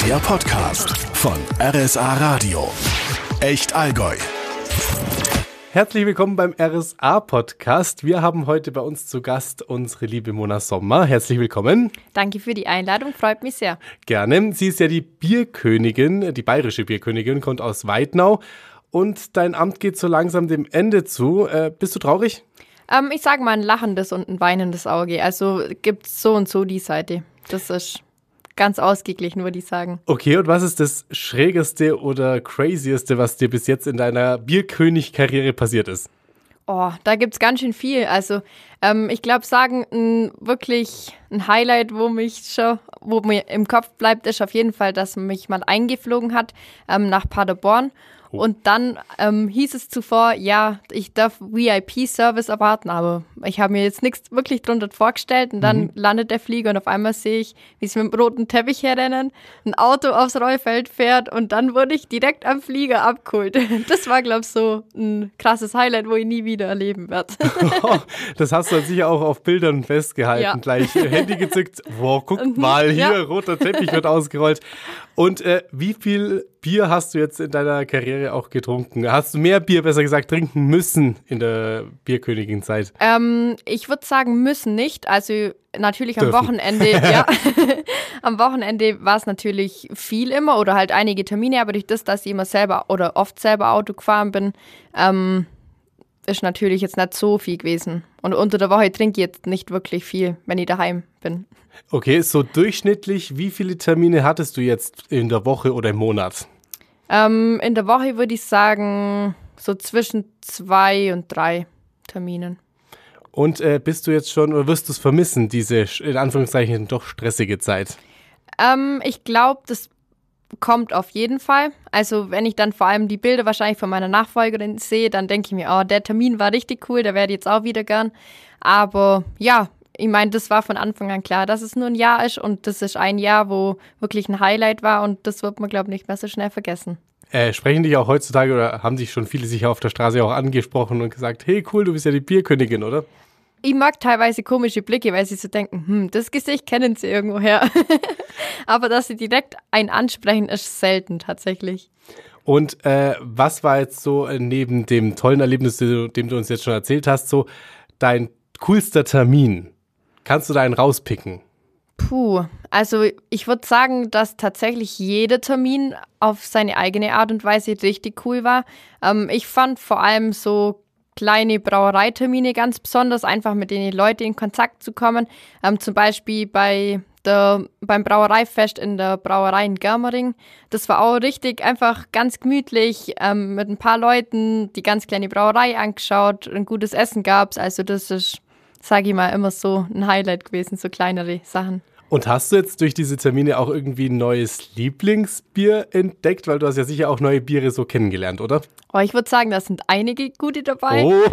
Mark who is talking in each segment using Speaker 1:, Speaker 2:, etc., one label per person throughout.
Speaker 1: Der Podcast von RSA Radio. Echt Allgäu.
Speaker 2: Herzlich willkommen beim RSA-Podcast. Wir haben heute bei uns zu Gast unsere liebe Mona Sommer. Herzlich willkommen.
Speaker 3: Danke für die Einladung, freut mich sehr.
Speaker 2: Gerne. Sie ist ja die Bierkönigin, die bayerische Bierkönigin, kommt aus Weidnau. Und dein Amt geht so langsam dem Ende zu. Bist du traurig?
Speaker 3: Ich sage mal ein lachendes und ein weinendes Auge. Also gibt es so und so die Seite. Das ist ganz ausgeglichen, würde ich sagen.
Speaker 2: Okay, und was ist das Schrägeste oder Crazieste, was dir bis jetzt in deiner Bierkönig-Karriere passiert ist?
Speaker 3: Oh, da gibt es ganz schön viel. Also ich glaube, wirklich ein Highlight, wo mir im Kopf bleibt, ist auf jeden Fall, dass man mich mal eingeflogen hat nach Paderborn. Und dann hieß es zuvor, ja, ich darf VIP-Service erwarten, aber ich habe mir jetzt nichts wirklich drunter vorgestellt. Und dann landet der Flieger und auf einmal sehe ich, wie sie mit dem roten Teppich herrennen, ein Auto aufs Rollfeld fährt und dann wurde ich direkt am Flieger abgeholt. Das war, glaube ich, so ein krasses Highlight, wo ich nie wieder erleben werde.
Speaker 2: Das hast du dann sicher auch auf Bildern festgehalten, ja. Gleich Handy gezückt, wow, guckt mal, hier, ja. Roter Teppich wird ausgerollt. Und wie viel Bier hast du jetzt in deiner Karriere auch getrunken? Hast du mehr Bier, besser gesagt, trinken müssen in der Bierkönigin-Zeit?
Speaker 3: Ich würde sagen, müssen nicht. Also natürlich am Wochenende, ja. Am Wochenende war es natürlich viel immer oder halt einige Termine, aber durch das, dass ich immer selber oder oft selber Auto gefahren bin, ist natürlich jetzt nicht so viel gewesen. Und unter der Woche trinke ich jetzt nicht wirklich viel, wenn ich daheim bin.
Speaker 2: Okay, so durchschnittlich, wie viele Termine hattest du jetzt in der Woche oder im Monat?
Speaker 3: In der Woche würde ich sagen, so zwischen 2 und 3 Terminen.
Speaker 2: Und bist du jetzt schon oder wirst du es vermissen, diese in Anführungszeichen doch stressige Zeit?
Speaker 3: Ich glaube, das kommt auf jeden Fall. Also wenn ich dann vor allem die Bilder wahrscheinlich von meiner Nachfolgerin sehe, dann denke ich mir, oh, der Termin war richtig cool, der werde ich jetzt auch wieder gern. Aber ja, ich meine, das war von Anfang an klar, dass es nur ein Jahr ist und das ist ein Jahr, wo wirklich ein Highlight war und das wird man, glaube ich, nicht mehr so schnell vergessen.
Speaker 2: Sprechen dich auch heutzutage oder haben dich schon viele sicher auf der Straße auch angesprochen und gesagt, hey cool, du bist ja die Bierkönigin, oder?
Speaker 3: Ich mag teilweise komische Blicke, weil sie so denken, das Gesicht kennen sie irgendwoher. Aber dass sie direkt einen ansprechen, ist selten tatsächlich.
Speaker 2: Und was war jetzt so neben dem tollen Erlebnis, dem du uns jetzt schon erzählt hast, so dein coolster Termin? Kannst du da einen rauspicken?
Speaker 3: Also ich würde sagen, dass tatsächlich jeder Termin auf seine eigene Art und Weise richtig cool war. Ich fand vor allem so kleine Brauereitermine ganz besonders, einfach mit den Leuten in Kontakt zu kommen. Zum Beispiel beim Brauereifest in der Brauerei in Germering. Das war auch richtig einfach ganz gemütlich, mit ein paar Leuten die ganz kleine Brauerei angeschaut, ein gutes Essen gab's. Also das ist, sage ich mal, immer so ein Highlight gewesen, so kleinere Sachen.
Speaker 2: Und hast du jetzt durch diese Termine auch irgendwie ein neues Lieblingsbier entdeckt? Weil du hast ja sicher auch neue Biere so kennengelernt, oder?
Speaker 3: Oh, ich würde sagen, da sind einige gute dabei.
Speaker 2: Oh.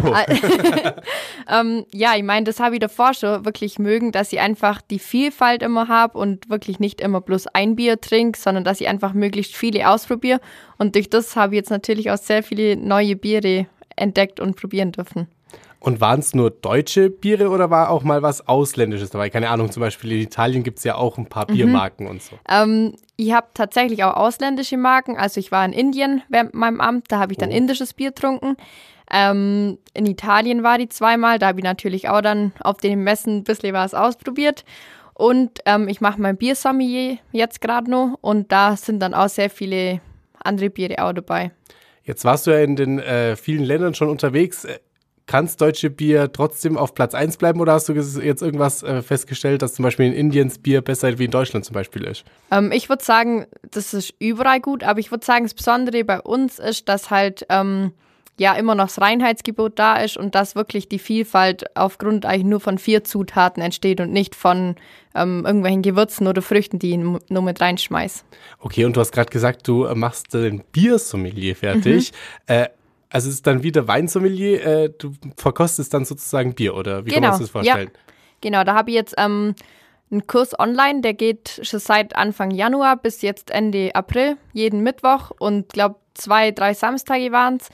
Speaker 3: Ja, ich meine, das habe ich davor schon wirklich mögen, dass ich einfach die Vielfalt immer habe und wirklich nicht immer bloß ein Bier trinke, sondern dass ich einfach möglichst viele ausprobiere. Und durch das habe ich jetzt natürlich auch sehr viele neue Biere entdeckt und probieren dürfen.
Speaker 2: Und waren es nur deutsche Biere oder war auch mal was Ausländisches dabei? Keine Ahnung, zum Beispiel in Italien gibt es ja auch ein paar Biermarken und so.
Speaker 3: Ich habe tatsächlich auch ausländische Marken. Also ich war in Indien während meinem Amt, da habe ich dann indisches Bier getrunken. In Italien war ich zweimal, da habe ich natürlich auch dann auf den Messen ein bisschen was ausprobiert. Und ich mache mein Biersommelier jetzt gerade noch und da sind dann auch sehr viele andere Biere auch dabei.
Speaker 2: Jetzt warst du ja in den vielen Ländern schon unterwegs. Kann das deutsche Bier trotzdem auf Platz 1 bleiben oder hast du jetzt irgendwas festgestellt, dass zum Beispiel in Indien das Bier besser wie in Deutschland zum Beispiel ist?
Speaker 3: Ich würde sagen, das ist überall gut, aber ich würde sagen, das Besondere bei uns ist, dass halt immer noch das Reinheitsgebot da ist und dass wirklich die Vielfalt aufgrund eigentlich nur von 4 Zutaten entsteht und nicht von irgendwelchen Gewürzen oder Früchten, die ich nur mit reinschmeiß.
Speaker 2: Okay, und du hast gerade gesagt, du machst den Biersommelier fertig. Also es ist dann wieder Weinsommelier, du verkostest dann sozusagen Bier, oder wie kann man sich das vorstellen?
Speaker 3: Ja. Genau, da habe ich jetzt einen Kurs online, der geht schon seit Anfang Januar bis jetzt Ende April, jeden Mittwoch und ich glaube 2, 3 Samstage waren es.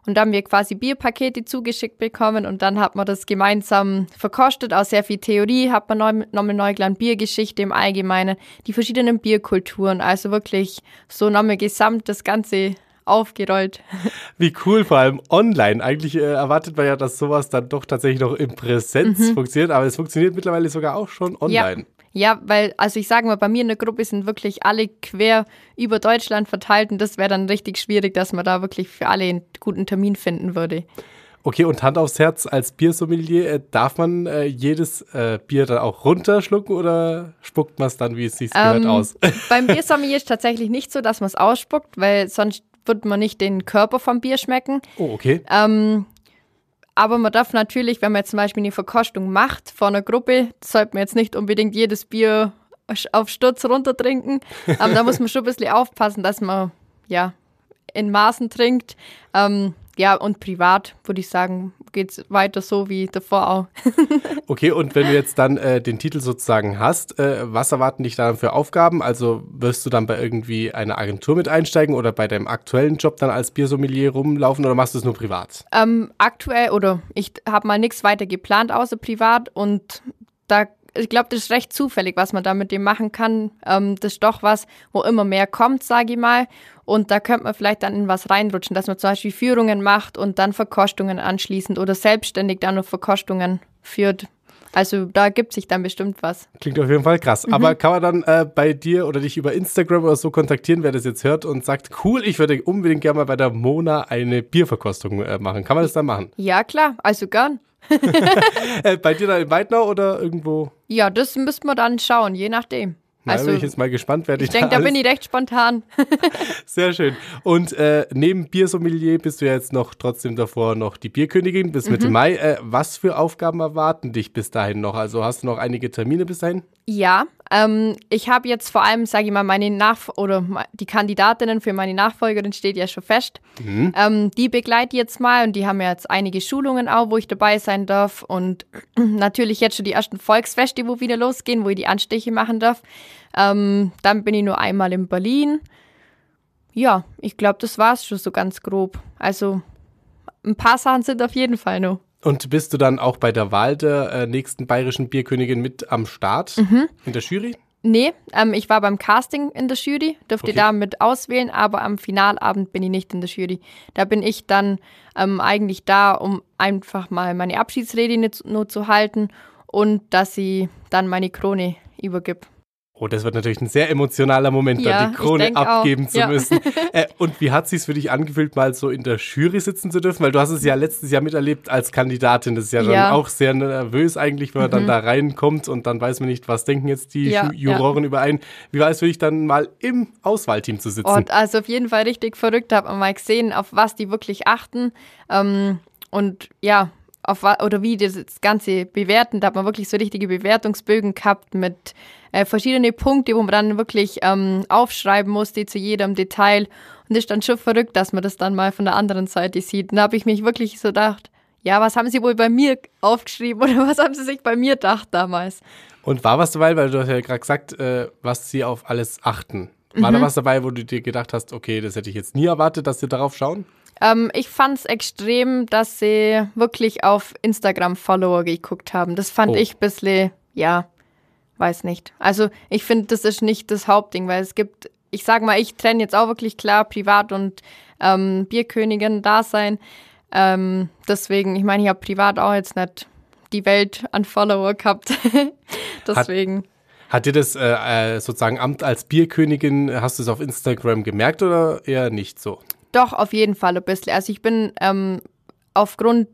Speaker 3: Und da haben wir quasi Bierpakete zugeschickt bekommen und dann hat man das gemeinsam verkostet. Auch sehr viel Theorie hat man nochmal neu gelernt, Biergeschichte im Allgemeinen, die verschiedenen Bierkulturen. Also wirklich so nochmal gesamt das Ganze aufgerollt.
Speaker 2: Wie cool, vor allem online. Eigentlich erwartet man ja, dass sowas dann doch tatsächlich noch in Präsenz funktioniert, aber es funktioniert mittlerweile sogar auch schon online.
Speaker 3: Ja, weil, also ich sage mal, bei mir in der Gruppe sind wirklich alle quer über Deutschland verteilt und das wäre dann richtig schwierig, dass man da wirklich für alle einen guten Termin finden würde.
Speaker 2: Okay, und Hand aufs Herz, als Biersommelier, darf man jedes Bier dann auch runterschlucken oder spuckt man es dann, wie es sich gehört, aus?
Speaker 3: Beim Biersommelier ist tatsächlich nicht so, dass man es ausspuckt, weil sonst wird man nicht den Körper vom Bier schmecken.
Speaker 2: Oh, okay.
Speaker 3: Aber man darf natürlich, wenn man jetzt zum Beispiel eine Verkostung macht vor einer Gruppe, sollte man jetzt nicht unbedingt jedes Bier auf Sturz runtertrinken. Da muss man schon ein bisschen aufpassen, dass man ja in Maßen trinkt. Und privat würde ich sagen, geht es weiter so wie davor auch.
Speaker 2: Okay, und wenn du jetzt dann den Titel sozusagen hast, was erwarten dich da für Aufgaben? Also wirst du dann bei irgendwie einer Agentur mit einsteigen oder bei deinem aktuellen Job dann als Biersommelier rumlaufen oder machst du es nur privat?
Speaker 3: Aktuell oder ich habe mal nichts weiter geplant außer privat und ich glaube, das ist recht zufällig, was man da mit dem machen kann. Das ist doch was, wo immer mehr kommt, sage ich mal. Und da könnte man vielleicht dann in was reinrutschen, dass man zum Beispiel Führungen macht und dann Verkostungen anschließend oder selbstständig dann noch Verkostungen führt. Also da ergibt sich dann bestimmt was.
Speaker 2: Klingt auf jeden Fall krass. Aber kann man dann bei dir oder dich über Instagram oder so kontaktieren, wer das jetzt hört und sagt, cool, ich würde unbedingt gerne mal bei der Mona eine Bierverkostung machen. Kann man das dann machen?
Speaker 3: Ja, klar. Also gern.
Speaker 2: Bei dir da in Weidnau oder irgendwo?
Speaker 3: Ja, das müsste man dann schauen, je nachdem.
Speaker 2: Na, bin ich jetzt mal gespannt, wer dich
Speaker 3: Ich denke, da bin ich recht spontan.
Speaker 2: Sehr schön. Und neben Biersommelier bist du ja jetzt noch trotzdem davor noch die Bierkönigin bis Mitte Mai. Was für Aufgaben erwarten dich bis dahin noch? Also hast du noch einige Termine bis dahin?
Speaker 3: Ja, ich habe jetzt vor allem, sage ich mal, die Kandidatinnen für meine Nachfolgerin steht ja schon fest. Die begleite ich jetzt mal und die haben ja jetzt einige Schulungen auch, wo ich dabei sein darf und natürlich jetzt schon die ersten Volksfeste, wo wieder losgehen, wo ich die Anstiche machen darf. Dann bin ich nur einmal in Berlin. Ja, ich glaube, das war es schon so ganz grob. Also ein paar Sachen sind auf jeden Fall noch.
Speaker 2: Und bist du dann auch bei der Wahl der nächsten bayerischen Bierkönigin mit am Start in der Jury?
Speaker 3: Nee, ich war beim Casting in der Jury, durfte da mit auswählen, aber am Finalabend bin ich nicht in der Jury. Da bin ich dann eigentlich da, um einfach mal meine Abschiedsrede nur zu halten und dass ich dann meine Krone übergebe.
Speaker 2: Oh, das wird natürlich ein sehr emotionaler Moment, dann die Krone abgeben zu müssen. Und wie hat es sich für dich angefühlt, mal so in der Jury sitzen zu dürfen? Weil du hast es ja letztes Jahr miterlebt als Kandidatin. Das ist ja dann auch sehr nervös eigentlich, wenn man dann da reinkommt und dann weiß man nicht, was denken jetzt die Juroren über einen. Wie war es für dich dann mal im Auswahlteam zu sitzen?
Speaker 3: Also auf jeden Fall richtig verrückt, da hat man mal gesehen, auf was die wirklich achten. Und ja, oder wie das Ganze bewerten. Da hat man wirklich so richtige Bewertungsbögen gehabt mit verschiedene Punkte, wo man dann wirklich aufschreiben musste zu jedem Detail. Und das ist dann schon verrückt, dass man das dann mal von der anderen Seite sieht. Und da habe ich mich wirklich so gedacht, ja, was haben sie wohl bei mir aufgeschrieben oder was haben sie sich bei mir gedacht damals?
Speaker 2: Und war was dabei, weil du hast ja gerade gesagt, was sie auf alles achten. War da was dabei, wo du dir gedacht hast, okay, das hätte ich jetzt nie erwartet, dass sie darauf schauen?
Speaker 3: Ich fand es extrem, dass sie wirklich auf Instagram-Follower geguckt haben. Das fand ich ein bisschen, weiß nicht. Also ich finde, das ist nicht das Hauptding, weil es gibt, ich sag mal, ich trenne jetzt auch wirklich klar Privat und Bierkönigin-Dasein. Deswegen, ich meine, ich habe privat auch jetzt nicht die Welt an Follower gehabt. Deswegen.
Speaker 2: Hat dir das sozusagen Amt als Bierkönigin, hast du es auf Instagram gemerkt oder eher nicht so?
Speaker 3: Doch, auf jeden Fall ein bisschen. Also ich bin aufgrund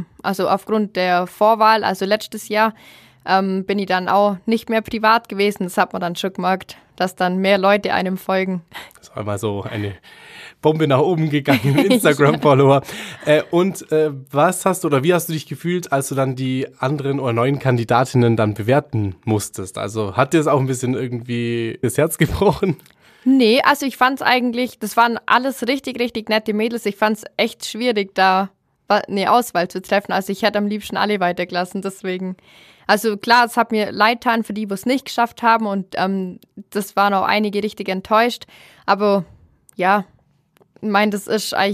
Speaker 3: der Vorwahl, also letztes Jahr, bin ich dann auch nicht mehr privat gewesen. Das hat man dann schon gemerkt, dass dann mehr Leute einem folgen.
Speaker 2: Das war mal so eine Bombe nach oben gegangen, Instagram-Follower. Was hast du oder wie hast du dich gefühlt, als du dann die anderen oder neuen Kandidatinnen dann bewerten musstest? Also hat dir das auch ein bisschen irgendwie das Herz gebrochen?
Speaker 3: Nee, also ich fand es eigentlich, das waren alles richtig, richtig nette Mädels. Ich fand es echt schwierig, da eine Auswahl zu treffen. Also ich hätte am liebsten alle weitergelassen, deswegen. Also klar, es hat mir leid getan für die, die es nicht geschafft haben und das waren auch einige richtig enttäuscht. Aber ja, ich meine, das ist eigentlich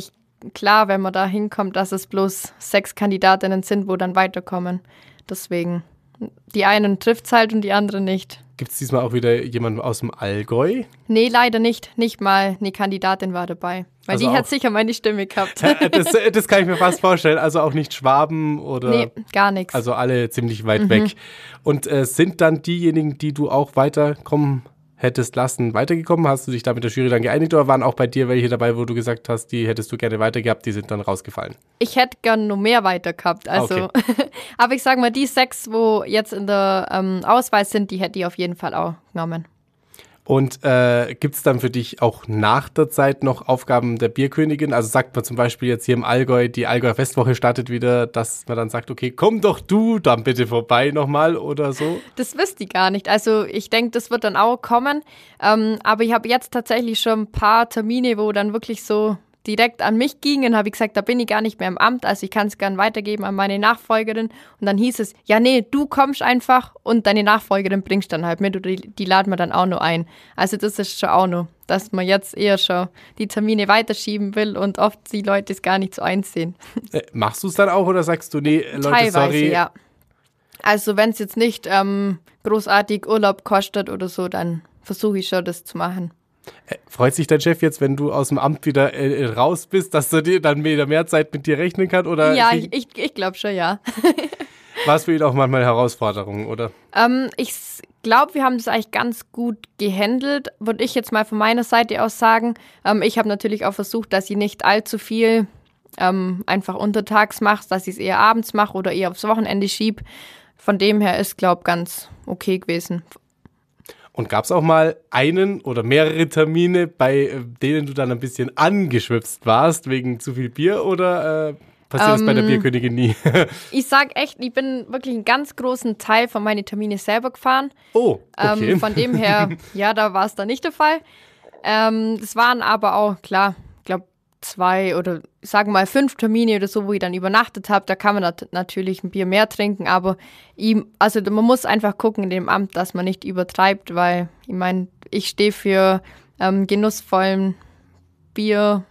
Speaker 3: klar, wenn man da hinkommt, dass es bloß 6 Kandidatinnen sind, wo dann weiterkommen. Deswegen, die einen trifft es halt und die anderen nicht.
Speaker 2: Gibt es diesmal auch wieder jemanden aus dem Allgäu?
Speaker 3: Nee, leider nicht. Nicht mal eine Kandidatin war dabei. Weil also die hat sicher meine Stimme gehabt.
Speaker 2: Das kann ich mir fast vorstellen. Also auch nicht Schwaben oder...
Speaker 3: Nee, gar nichts.
Speaker 2: Also alle ziemlich weit weg. Und sind dann diejenigen, die du auch weiterkommen hättest lassen, weitergekommen? Hast du dich da mit der Jury dann geeinigt oder waren auch bei dir welche dabei, wo du gesagt hast, die hättest du gerne weitergehabt, die sind dann rausgefallen?
Speaker 3: Ich hätte gern noch mehr weiter gehabt. Also, okay. Aber ich sage mal, die 6, wo jetzt in der Auswahl sind, die hätte ich auf jeden Fall auch genommen.
Speaker 2: Und gibt es dann für dich auch nach der Zeit noch Aufgaben der Bierkönigin? Also sagt man zum Beispiel jetzt hier im Allgäu, die Allgäuer Festwoche startet wieder, dass man dann sagt, okay, komm doch du dann bitte vorbei nochmal oder so?
Speaker 3: Das wüsste ich gar nicht. Also ich denke, das wird dann auch kommen. Aber ich habe jetzt tatsächlich schon ein paar Termine, wo dann wirklich so direkt an mich gingen, habe ich gesagt, da bin ich gar nicht mehr im Amt, also ich kann es gern weitergeben an meine Nachfolgerin. Und dann hieß es, ja nee, du kommst einfach und deine Nachfolgerin bringst dann halt mit oder die laden wir dann auch noch ein. Also das ist schon auch noch, dass man jetzt eher schon die Termine weiterschieben will und oft die Leute es gar nicht so einsehen.
Speaker 2: Machst du es dann auch oder sagst du, nee, Leute,
Speaker 3: teilweise,
Speaker 2: sorry?
Speaker 3: Ja. Also wenn es jetzt nicht großartig Urlaub kostet oder so, dann versuche ich schon, das zu machen.
Speaker 2: Freut sich dein Chef jetzt, wenn du aus dem Amt wieder raus bist, dass er dir dann wieder mehr Zeit mit dir rechnen kann? Oder
Speaker 3: ja, ich glaube schon, ja.
Speaker 2: War es für ihn auch manchmal Herausforderungen, oder?
Speaker 3: Ich glaube, wir haben das eigentlich ganz gut gehandelt, würde ich jetzt mal von meiner Seite aus sagen. Ich habe natürlich auch versucht, dass ich nicht allzu viel einfach untertags mache, dass ich es eher abends mache oder eher aufs Wochenende schiebe. Von dem her ist, glaube ich, ganz okay gewesen.
Speaker 2: Und gab es auch mal einen oder mehrere Termine, bei denen du dann ein bisschen angeschwipst warst wegen zu viel Bier oder passiert das bei der Bierkönigin nie?
Speaker 3: Ich sag echt, ich bin wirklich einen ganz großen Teil von meinen Terminen selber gefahren.
Speaker 2: Oh, okay.
Speaker 3: Von dem her, ja, da war es dann nicht der Fall. Das waren aber auch, klar, ich glaube 2 oder sagen wir mal 5 Termine oder so, wo ich dann übernachtet habe. Da kann man natürlich ein Bier mehr trinken, aber man muss einfach gucken in dem Amt, dass man nicht übertreibt, weil ich meine, ich stehe für genussvollen Biergenuss,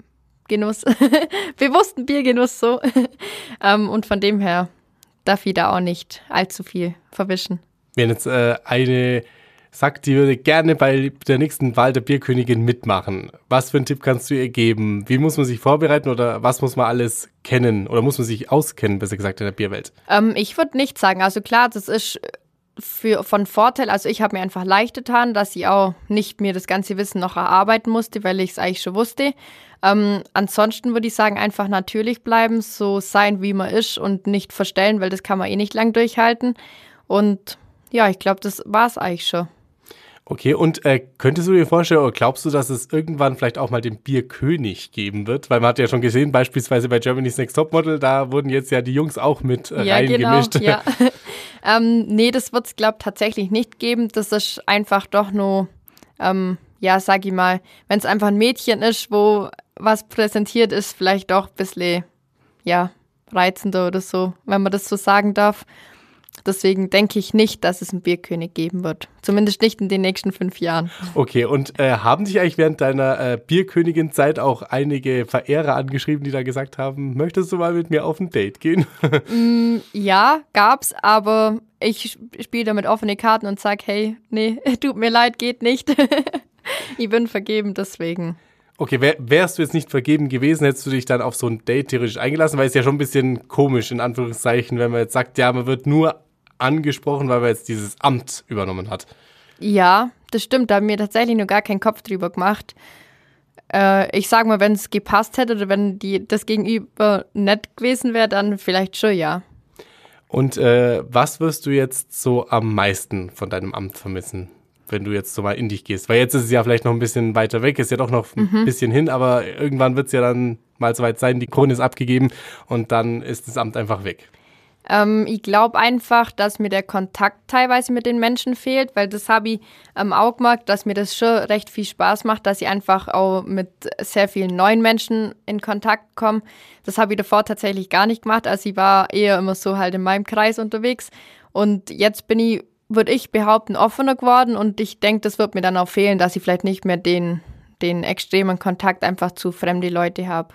Speaker 3: bewussten Biergenuss so. Und von dem her darf ich da auch nicht allzu viel verwischen.
Speaker 2: Wenn jetzt eine sagt, die würde gerne bei der nächsten Wahl der Bierkönigin mitmachen. Was für einen Tipp kannst du ihr geben? Wie muss man sich vorbereiten oder was muss man alles kennen? Oder muss man sich auskennen, besser gesagt, in der Bierwelt?
Speaker 3: Ich würde nicht sagen. Also klar, das ist von Vorteil. Also ich habe mir einfach leicht getan, dass ich auch nicht mir das ganze Wissen noch erarbeiten musste, weil ich es eigentlich schon wusste. Ansonsten würde ich sagen, einfach natürlich bleiben, so sein, wie man ist und nicht verstellen, weil das kann man eh nicht lang durchhalten. Und ja, ich glaube, das war es eigentlich schon.
Speaker 2: Okay, und könntest du dir vorstellen, oder glaubst du, dass es irgendwann vielleicht auch mal den Bierkönig geben wird? Weil man hat ja schon gesehen, beispielsweise bei Germany's Next Topmodel, da wurden jetzt ja die Jungs auch mit reingemischt.
Speaker 3: Genau, ja. Nee, das wird es, glaube ich, tatsächlich nicht geben. Das ist einfach doch nur, sag ich mal, wenn es einfach ein Mädchen ist, wo was präsentiert ist, vielleicht doch ein bisschen, reizender oder so, wenn man das so sagen darf. Deswegen denke ich nicht, dass es einen Bierkönig geben wird. Zumindest nicht in den nächsten 5 Jahren.
Speaker 2: Okay, und haben dich eigentlich während deiner Bierkönigin-Zeit auch einige Verehrer angeschrieben, die da gesagt haben, möchtest du mal mit mir auf ein Date gehen?
Speaker 3: Ja, gab's, aber ich spiele damit offene Karten und sage, hey, nee, tut mir leid, geht nicht. Ich bin vergeben, deswegen.
Speaker 2: Okay, wärst du jetzt nicht vergeben gewesen, hättest du dich dann auf so ein Date theoretisch eingelassen, weil es ja schon ein bisschen komisch, in Anführungszeichen, wenn man jetzt sagt, ja, man wird nur angesprochen, weil man jetzt dieses Amt übernommen hat.
Speaker 3: Ja, das stimmt, da haben wir tatsächlich noch gar keinen Kopf drüber gemacht. Ich sag mal, wenn es gepasst hätte oder wenn das Gegenüber nett gewesen wäre, dann vielleicht schon, ja.
Speaker 2: Und was wirst du jetzt so am meisten von deinem Amt vermissen, wenn du jetzt so mal in dich gehst? Weil jetzt ist es ja vielleicht noch ein bisschen weiter weg, ist ja doch noch ein bisschen hin, aber irgendwann wird es ja dann mal soweit sein, die Krone ist abgegeben und dann ist das Amt einfach weg.
Speaker 3: Ich glaube einfach, dass mir der Kontakt teilweise mit den Menschen fehlt, weil das habe ich auch gemerkt, dass mir das schon recht viel Spaß macht, dass ich einfach auch mit sehr vielen neuen Menschen in Kontakt komme. Das habe ich davor tatsächlich gar nicht gemacht, also ich war eher immer so halt in meinem Kreis unterwegs und jetzt würde ich behaupten, offener geworden und ich denke, das wird mir dann auch fehlen, dass ich vielleicht nicht mehr den extremen Kontakt einfach zu fremden Leuten habe.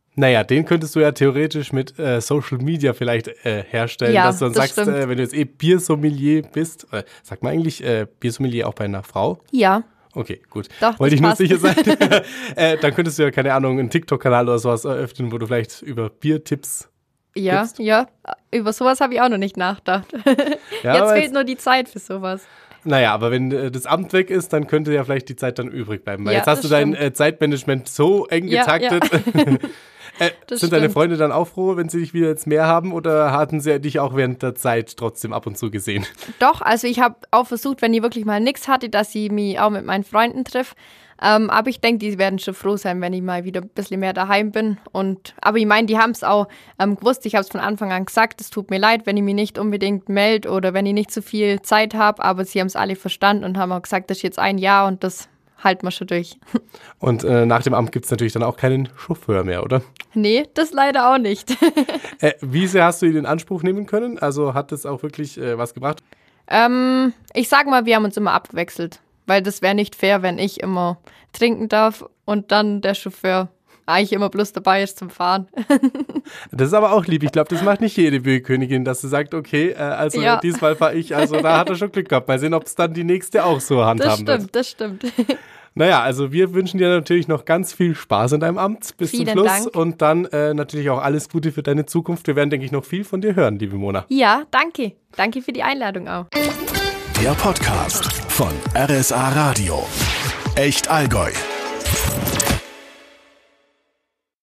Speaker 2: Naja, den könntest du ja theoretisch mit Social Media vielleicht herstellen,
Speaker 3: Ja,
Speaker 2: dass du dann
Speaker 3: das
Speaker 2: sagst, wenn du jetzt Biersommelier bist, sagt man eigentlich Biersommelier auch bei einer Frau?
Speaker 3: Ja.
Speaker 2: Okay, gut.
Speaker 3: Doch,
Speaker 2: wollte ich nur
Speaker 3: passt.
Speaker 2: sicher sein. Dann könntest du ja, keine Ahnung, einen TikTok-Kanal oder sowas eröffnen, wo du vielleicht über Biertipps gibst.
Speaker 3: Ja, über sowas habe ich auch noch nicht nachgedacht.
Speaker 2: Ja,
Speaker 3: Jetzt
Speaker 2: aber
Speaker 3: fehlt nur die Zeit für sowas.
Speaker 2: Naja, aber wenn das Amt weg ist, dann könnte ja vielleicht die Zeit dann übrig bleiben. Weil
Speaker 3: Ja,
Speaker 2: jetzt hast du
Speaker 3: das
Speaker 2: dein Zeitmanagement so eng
Speaker 3: Ja,
Speaker 2: getaktet.
Speaker 3: Das
Speaker 2: Sind deine
Speaker 3: stimmt.
Speaker 2: Freunde dann auch froh, wenn sie dich wieder jetzt mehr haben oder hatten sie dich auch während der Zeit trotzdem ab und zu gesehen?
Speaker 3: Doch, also ich habe auch versucht, wenn ich wirklich mal nichts hatte, dass ich mich auch mit meinen Freunden treffe. Aber ich denke, die werden schon froh sein, wenn ich mal wieder ein bisschen mehr daheim bin. Aber ich meine, die haben es auch gewusst. Ich habe es von Anfang an gesagt, es tut mir leid, wenn ich mich nicht unbedingt melde oder wenn ich nicht so viel Zeit habe. Aber sie haben es alle verstanden und haben auch gesagt, das ist jetzt ein Jahr und das halten wir schon durch.
Speaker 2: Und nach dem Amt gibt es natürlich dann auch keinen Chauffeur mehr, oder?
Speaker 3: Nee, das leider auch nicht.
Speaker 2: Wie sehr hast du ihn in Anspruch nehmen können? Also hat das auch wirklich was gebracht?
Speaker 3: Ich sag mal, wir haben uns immer abgewechselt. Weil das wäre nicht fair, wenn ich immer trinken darf und dann der Chauffeur eigentlich immer bloß dabei ist zum Fahren.
Speaker 2: Das ist aber auch lieb. Ich glaube, das macht nicht jede Bierkönigin, dass sie sagt, okay, also
Speaker 3: Ja.
Speaker 2: diesmal fahre ich. Also da hat er schon Glück gehabt. Mal sehen, ob es dann die nächste auch so handhaben wird.
Speaker 3: Das stimmt.
Speaker 2: Naja, also wir wünschen dir natürlich noch ganz viel Spaß in deinem Amt bis zum
Speaker 3: Vielen
Speaker 2: Schluss.
Speaker 3: Dank.
Speaker 2: Und dann natürlich auch alles Gute für deine Zukunft. Wir werden, denke ich, noch viel von dir hören, liebe Mona.
Speaker 3: Ja, danke. Danke für die Einladung auch.
Speaker 1: Der Podcast von RSA Radio. Echt Allgäu.